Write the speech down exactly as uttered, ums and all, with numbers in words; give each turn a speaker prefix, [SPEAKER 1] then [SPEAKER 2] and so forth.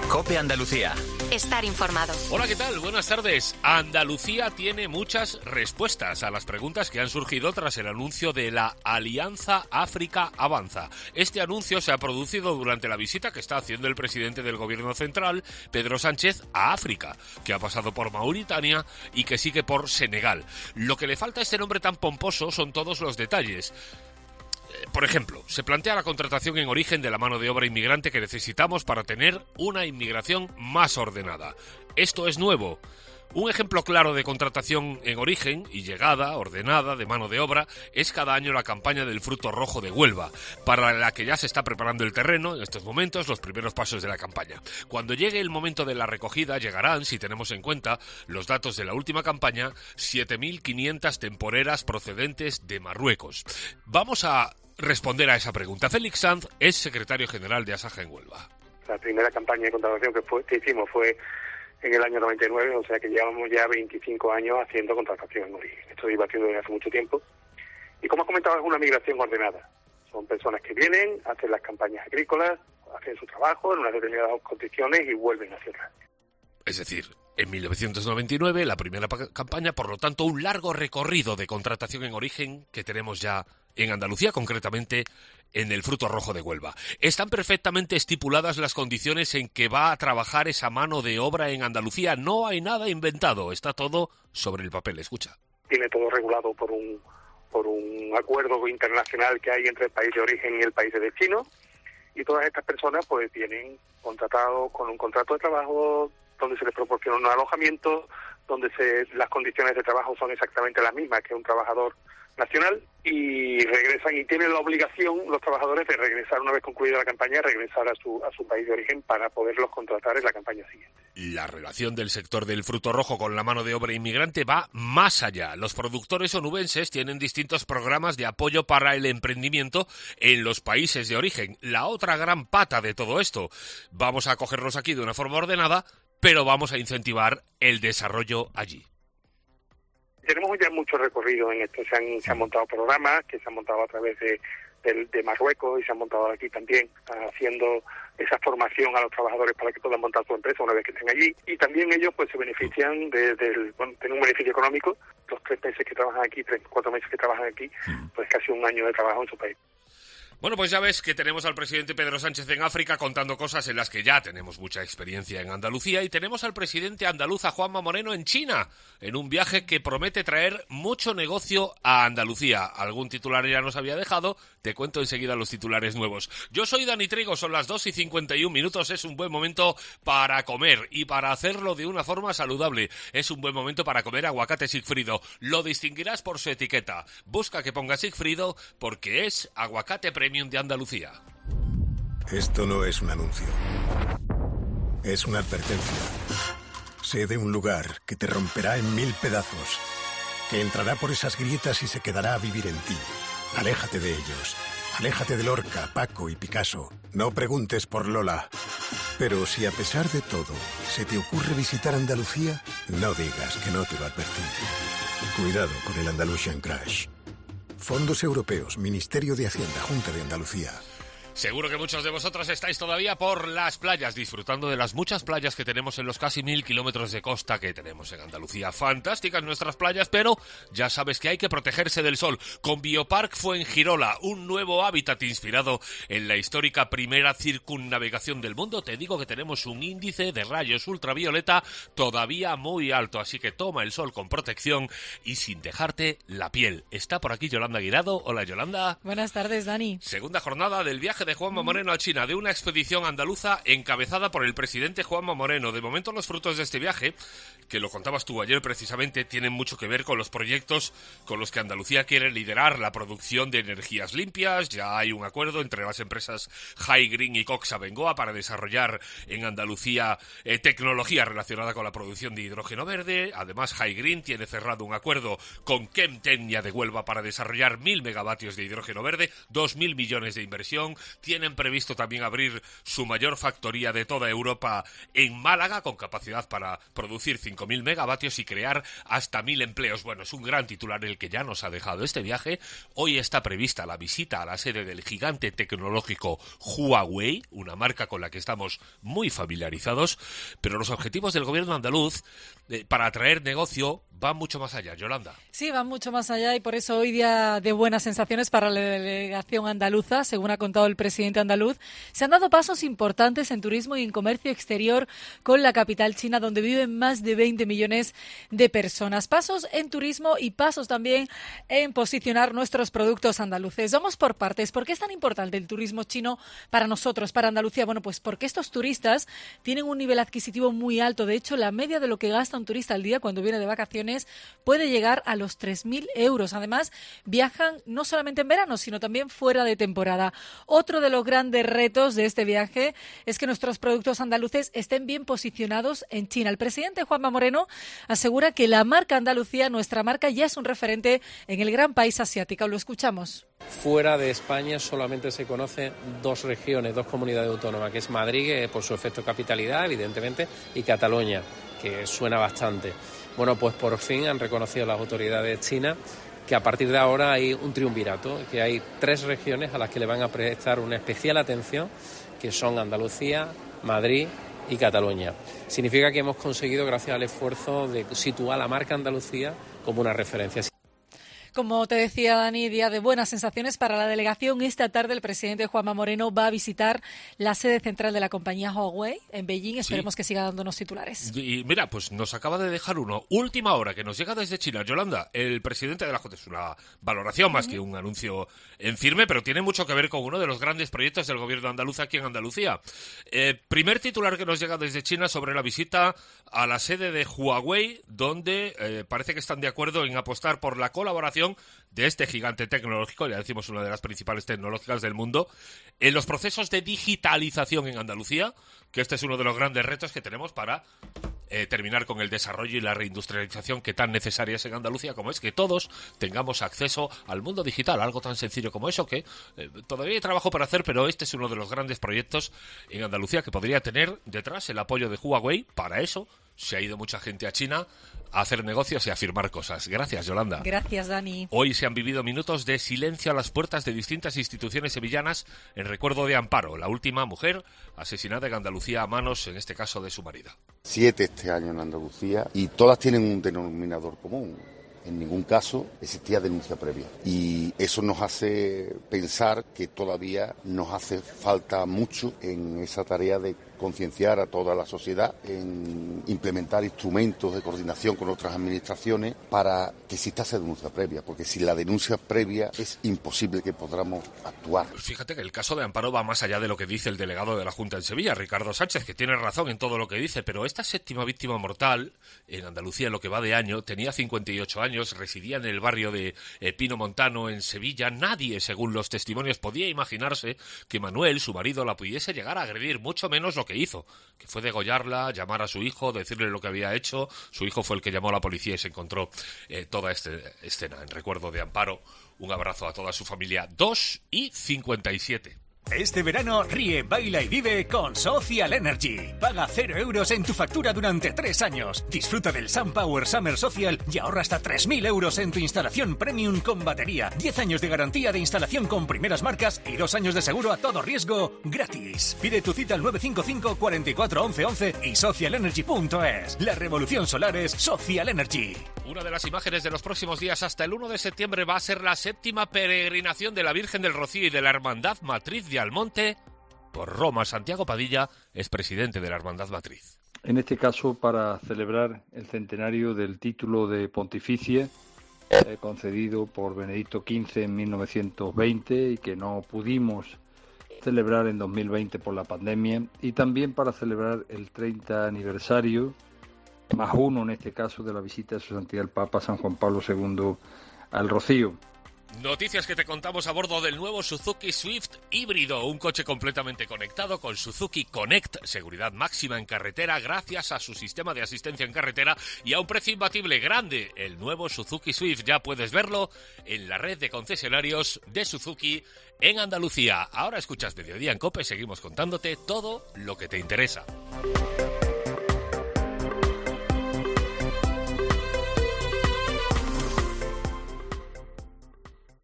[SPEAKER 1] COPE Andalucía.
[SPEAKER 2] Estar informado.
[SPEAKER 3] Hola, ¿qué tal? Buenas tardes. Andalucía tiene muchas respuestas a las preguntas que han surgido tras el anuncio de la Alianza África Avanza. Este anuncio se ha producido durante la visita que está haciendo el presidente del Gobierno Central, Pedro Sánchez, a África, que ha pasado por Mauritania y que sigue por Senegal. Lo que le falta a este nombre tan pomposo son todos los detalles. Por ejemplo, se plantea la contratación en origen de la mano de obra inmigrante que necesitamos para tener una inmigración más ordenada. Esto es nuevo. Un ejemplo claro de contratación en origen y llegada ordenada de mano de obra es cada año la campaña del fruto rojo de Huelva, para la que ya se está preparando el terreno en estos momentos, los primeros pasos de la campaña. Cuando llegue el momento de la recogida, llegarán, si tenemos en cuenta los datos de la última campaña, siete mil quinientas temporeras procedentes de Marruecos. Vamos a responder a esa pregunta. Félix Sanz es secretario general de Asaja en Huelva.
[SPEAKER 4] La primera campaña de contratación que, fue, que hicimos fue en el año noventa y nueve, o sea que llevamos ya veinticinco años haciendo contratación en origen. Esto se iba haciendo desde hace mucho tiempo. Y como has comentado, es una migración ordenada. Son personas que vienen, hacen las campañas agrícolas, hacen su trabajo en unas determinadas condiciones y vuelven a hacerlas.
[SPEAKER 3] Es decir, en mil novecientos noventa y nueve, la primera pa- campaña, por lo tanto, un largo recorrido de contratación en origen que tenemos ya en Andalucía, concretamente en el fruto rojo de Huelva. Están perfectamente estipuladas las condiciones en que va a trabajar esa mano de obra en Andalucía. No hay nada inventado, está todo sobre el papel. Escucha.
[SPEAKER 4] Tiene todo regulado por un por un acuerdo internacional que hay entre el país de origen y el país de destino, y todas estas personas pues vienen contratados con un contrato de trabajo donde se les proporciona un alojamiento, donde se, las condiciones de trabajo son exactamente las mismas que un trabajador nacional, y regresan y tienen la obligación los trabajadores de regresar una vez concluida la campaña, regresar a su a su país de origen para poderlos contratar en la campaña siguiente.
[SPEAKER 3] La relación del sector del fruto rojo con la mano de obra inmigrante va más allá. Los productores onubenses tienen distintos programas de apoyo para el emprendimiento en los países de origen. La otra gran pata de todo esto, vamos a cogerlos aquí de una forma ordenada, pero vamos a incentivar el desarrollo allí.
[SPEAKER 4] Tenemos ya mucho recorrido en esto. Se han, se han montado programas que se han montado a través de, de, de Marruecos y se han montado aquí también, haciendo esa formación a los trabajadores para que puedan montar su empresa una vez que estén allí. Y también ellos pues se benefician de, del, bueno, tienen un beneficio económico. Los tres meses que trabajan aquí, tres, cuatro meses que trabajan aquí, pues casi un año de trabajo en su país.
[SPEAKER 3] Bueno, pues ya ves que tenemos al presidente Pedro Sánchez en África contando cosas en las que ya tenemos mucha experiencia en Andalucía, y tenemos al presidente andaluz, a Juanma Moreno, en China, en un viaje que promete traer mucho negocio a Andalucía. Algún titular ya nos había dejado, te cuento enseguida los titulares nuevos. Yo soy Dani Trigo, son las dos y cincuenta y un minutos, es un buen momento para comer y para hacerlo de una forma saludable. Es un buen momento para comer aguacate Sigfrido. Lo distinguirás por su etiqueta. Busca que ponga Sigfrido porque es aguacate premium de Andalucía.
[SPEAKER 5] Esto no es un anuncio. Es una advertencia. Sé de un lugar que te romperá en mil pedazos, que entrará por esas grietas y se quedará a vivir en ti. Aléjate de ellos. Aléjate de Lorca, Paco y Picasso. No preguntes por Lola. Pero si a pesar de todo se te ocurre visitar Andalucía, no digas que no te lo advertí. Cuidado con el Andalusian Crash. Fondos Europeos, Ministerio de Hacienda, Junta de Andalucía.
[SPEAKER 3] Seguro que muchos de vosotros estáis todavía por las playas, disfrutando de las muchas playas que tenemos en los casi mil kilómetros de costa que tenemos en Andalucía. Fantásticas nuestras playas, pero ya sabes que hay que protegerse del sol. Con Biopark Fuengirola, un nuevo hábitat inspirado en la histórica primera circunnavegación del mundo, te digo que tenemos un índice de rayos ultravioleta todavía muy alto, así que toma el sol con protección y sin dejarte la piel. Está por aquí Yolanda Guirado. Hola, Yolanda.
[SPEAKER 6] Buenas tardes, Dani.
[SPEAKER 3] Segunda jornada del viaje de Juanma Moreno a China, de una expedición andaluza encabezada por el presidente Juanma Moreno. De momento los frutos de este viaje, que lo contabas tú ayer precisamente, tienen mucho que ver con los proyectos con los que Andalucía quiere liderar la producción de energías limpias. Ya hay un acuerdo entre las empresas High Green y Coxa Bengoa para desarrollar en Andalucía eh, tecnología relacionada con la producción de hidrógeno verde. Además, High Green tiene cerrado un acuerdo con Chemtecnia de Huelva para desarrollar mil megavatios de hidrógeno verde, dos mil millones de inversión. tienen previsto también abrir su mayor factoría de toda Europa en Málaga, con capacidad para producir cinco mil megavatios y crear hasta mil empleos. Bueno, es un gran titular el que ya nos ha dejado este viaje. Hoy está prevista la visita a la sede del gigante tecnológico Huawei, una marca con la que estamos muy familiarizados, pero los objetivos del gobierno andaluz eh, para atraer negocio van mucho más allá. Yolanda.
[SPEAKER 1] Sí, van mucho más allá y por eso hoy día de buenas sensaciones para la delegación andaluza, según ha contado el presidente andaluz. Se han dado pasos importantes en turismo y en comercio exterior con la capital china, donde viven más de veinte millones de personas. Pasos en turismo y pasos también en posicionar nuestros productos andaluces. Vamos por partes. ¿Por qué es tan importante el turismo chino para nosotros, para Andalucía? Bueno, pues porque estos turistas tienen un nivel adquisitivo muy alto. De hecho, la media de lo que gasta un turista al día cuando viene de vacaciones puede llegar a los tres mil euros. Además, viajan no solamente en verano, sino también fuera de temporada. Otro de los grandes retos de este viaje es que nuestros productos andaluces estén bien posicionados en China. El presidente Juanma Moreno asegura que la marca Andalucía, nuestra marca, ya es un referente en el gran país asiático. Lo escuchamos.
[SPEAKER 2] Fuera de España solamente se conocen dos regiones, dos comunidades autónomas, que es Madrid, que por su efecto capitalidad, evidentemente, y Cataluña, que suena bastante. Bueno, pues por fin han reconocido las autoridades chinas que a partir de ahora hay un triunvirato, que hay tres regiones a las que le van a prestar una especial atención, que son Andalucía, Madrid y Cataluña. Significa que hemos conseguido, gracias al esfuerzo, de situar la marca Andalucía como una referencia.
[SPEAKER 1] Como te decía, Dani, día de buenas sensaciones para la delegación. Esta tarde el presidente Juanma Moreno va a visitar la sede central de la compañía Huawei en Beijing. Esperemos sí. que siga dándonos titulares.
[SPEAKER 3] Y mira, pues nos acaba de dejar uno. Última hora, que nos llega desde China. Yolanda, el presidente de la Junta, es una valoración más uh-huh. que un anuncio en firme, pero tiene mucho que ver con uno de los grandes proyectos del gobierno andaluz aquí en Andalucía. Eh, primer titular que nos llega desde China sobre la visita a la sede de Huawei, donde eh, parece que están de acuerdo en apostar por la colaboración de este gigante tecnológico, ya decimos una de las principales tecnológicas del mundo, en los procesos de digitalización en Andalucía, que este es uno de los grandes retos que tenemos para eh, terminar con el desarrollo y la reindustrialización que tan necesaria es en Andalucía, como es que todos tengamos acceso al mundo digital, algo tan sencillo como eso, que eh, todavía hay trabajo para hacer, pero este es uno de los grandes proyectos en Andalucía que podría tener detrás el apoyo de Huawei. Para eso se ha ido mucha gente a China a hacer negocios y a firmar cosas. Gracias, Yolanda.
[SPEAKER 1] Gracias, Dani.
[SPEAKER 3] Hoy se han vivido minutos de silencio a las puertas de distintas instituciones sevillanas en recuerdo de Amparo, la última mujer asesinada en Andalucía a manos, en este caso, de su marido.
[SPEAKER 6] Siete este año en Andalucía y todas tienen un denominador común. En ningún caso existía denuncia previa. Y eso nos hace pensar que todavía nos hace falta mucho en esa tarea de concienciar a toda la sociedad, en implementar instrumentos de coordinación con otras administraciones para que exista esa denuncia previa, porque sin la denuncia previa es imposible que podamos actuar.
[SPEAKER 3] Pues fíjate que el caso de Amparo va más allá de lo que dice el delegado de la Junta en Sevilla, Ricardo Sánchez, que tiene razón en todo lo que dice, pero esta séptima víctima mortal en Andalucía, en lo que va de año, tenía cincuenta y ocho años, residía en el barrio de eh, Pino Montano, en Sevilla. Nadie, según los testimonios, podía imaginarse que Manuel, su marido, la pudiese llegar a agredir, mucho menos lo que hizo, que fue degollarla, llamar a su hijo, decirle lo que había hecho. Su hijo fue el que llamó a la policía y se encontró eh, toda esta escena en recuerdo de Amparo. Un abrazo a toda su familia. dos y cincuenta y siete.
[SPEAKER 7] Este verano ríe, baila y vive con Social Energy. Paga cero euros en tu factura durante tres años. Disfruta del SunPower Summer Social y ahorra hasta tres mil euros en tu instalación premium con batería. diez años de garantía de instalación con primeras marcas y dos años de seguro a todo riesgo gratis. Pide tu cita al nueve cinco cinco, cuatro cuatro, once once y social energy punto es. La revolución solar es Social Energy.
[SPEAKER 3] Una de las imágenes de los próximos días hasta el uno de septiembre va a ser la séptima peregrinación de la Virgen del Rocío y de la Hermandad Matriz de Almonte por Roma. Santiago Padilla es presidente de la Hermandad Matriz.
[SPEAKER 8] En este caso, para celebrar el centenario del título de pontificia eh, concedido por Benedicto quince en mil novecientos veinte y que no pudimos celebrar en dos mil veinte por la pandemia, y también para celebrar el treinta aniversario, más uno en este caso, de la visita de su santidad el Papa San Juan Pablo segundo al Rocío.
[SPEAKER 3] Noticias que te contamos a bordo del nuevo Suzuki Swift híbrido, un coche completamente conectado con Suzuki Connect, seguridad máxima en carretera gracias a su sistema de asistencia en carretera y a un precio imbatible grande. El nuevo Suzuki Swift ya puedes verlo en la red de concesionarios de Suzuki en Andalucía. Ahora escuchas Mediodía en COPE, seguimos contándote todo lo que te interesa.